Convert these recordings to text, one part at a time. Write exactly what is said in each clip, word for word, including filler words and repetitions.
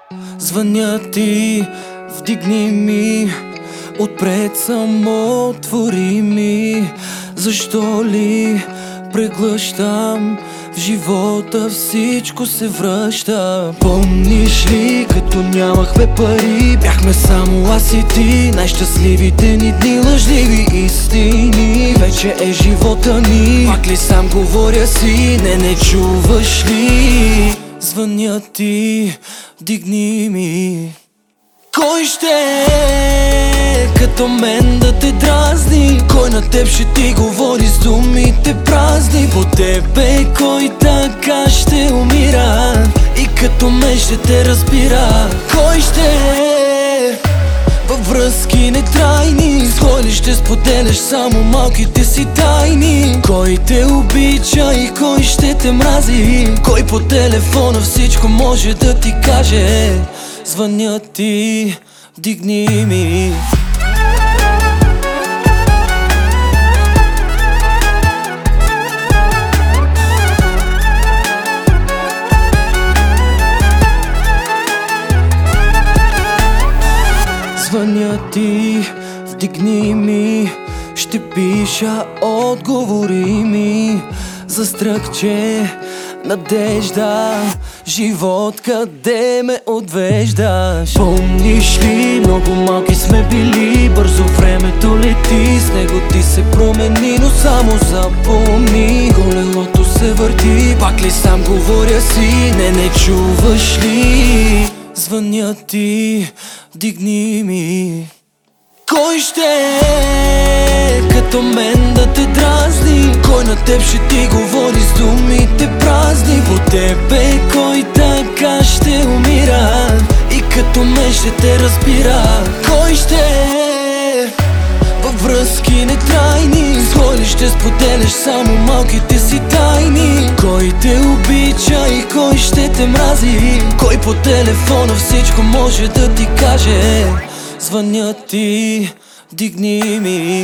Звъня ти, вдигни ми, отпред само отвори ми. Защо ли преглъщам в живота, всичко се връща? Помниш ли, като нямахме пари, бяхме само аз и ти, най-щастливите ни дни, лъжливи истини. Вече е живота ни, пак ли сам говоря си, не, не чуваш ли? Звъня ти, вдигни ми. Кой ще е като мен да те дразни? Кой на теб ще ти говори с думите празни? По тебе кой така ще умира и като мен ще те разбира? Кой ще е във връзки нетрайни? С кой ли ще споделяш само малките си тайни? Кой те обича и кой ще те мрази? Кой по телефона всичко може да ти каже? Звъня ти, вдигни ми. Звъня ти, вдигни ми. Ще пиша отговори ми. Застръхче надежда, живот, къде ме отвеждаш? Помниш ли, много малки сме били, бързо времето лети, с него ти се промени, но само запомни, колелото се върти, пак ли сам говоря си, не, не чуваш ли? Звъня ти, вдигни ми. Кой ще е като мен да те дразни? Кой на теб ще ти говори с думите празни? По тебе кой така ще умира и като мен ще те разбира? Кой ще е във връзки нетрайни? С кой ли ще споделяш само малките си тайни? Кой те обича и кой ще те мрази? Кой по телефона всичко може да ти каже? Звъня ти, вдигни ми.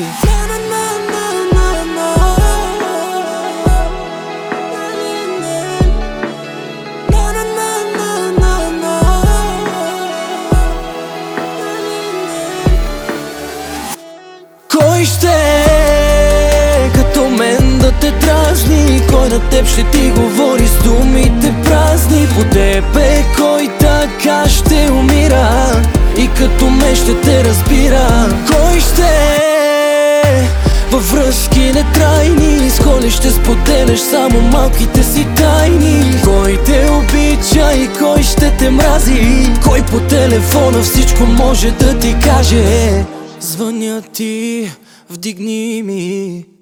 Кой ще е като мен да те дразни? Кой на теб ще ти говори с думите празни? По тебе кой така ще умира и като мен ще те разбира? Кой ще е във връзки нетрайни? С кой ли ще споделяш само малките си тайни? Кой те обича и кой ще те мрази? Кой по телефона всичко може да ти каже? Звъня ти, вдигни ми.